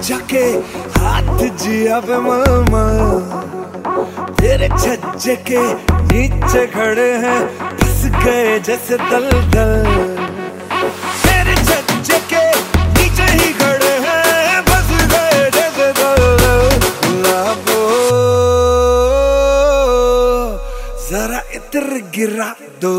जाके हाथ जिया पे मलमल, तेरे छज्जे के नीचे खड़े हैं फंस गए जैसे दलदल। तेरे छज्जे के नीचे ही खड़े हैं फंस गए जैसे दलदल। गुलाबो जरा इत्र गिरा दो।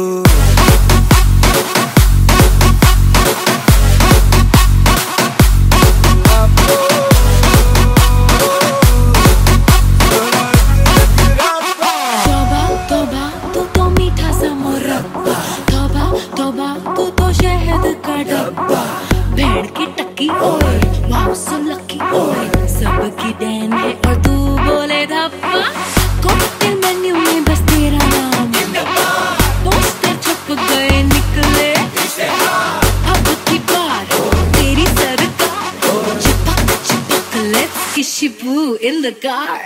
भेड़ की टक्की ओए वाओ सो लकी ओए, सबकी देन है और तू बोले धप्पा। कॉकटेल मेन्यू में बस तेरा नाम, पोस्टर छप गए निकले अब की बार तेरी सरकार। चिपक चिपक लेट्स किशिबू इन द कार।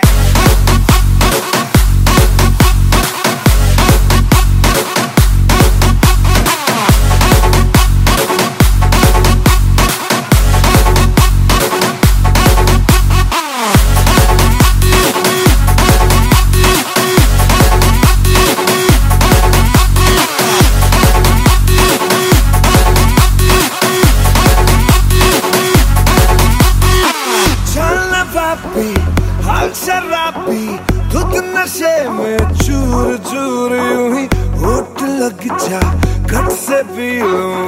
हाल शराबी खुद नशे में चूर चूर, यूं ही होठ लग जा घट से पी लूं।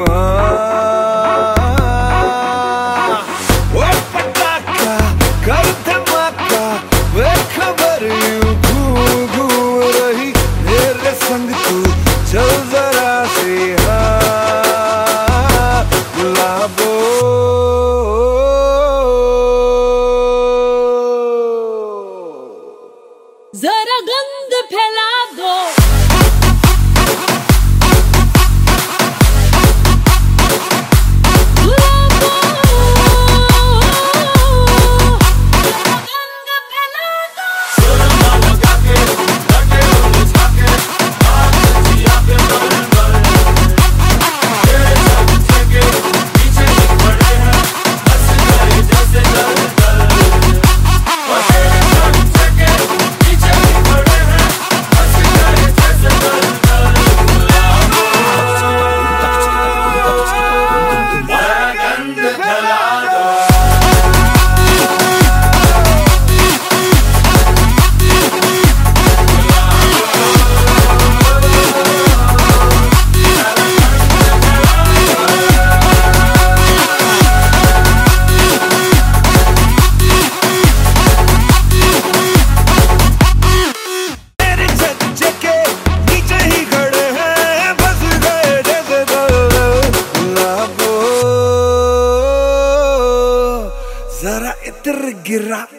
वो पटाखा कर धमाका वे खबर यूं घूम घूम रही मेरे संग तू चल जरा सी। गुलाबो जरा गंध फैला दो। जरा इत्र गिरा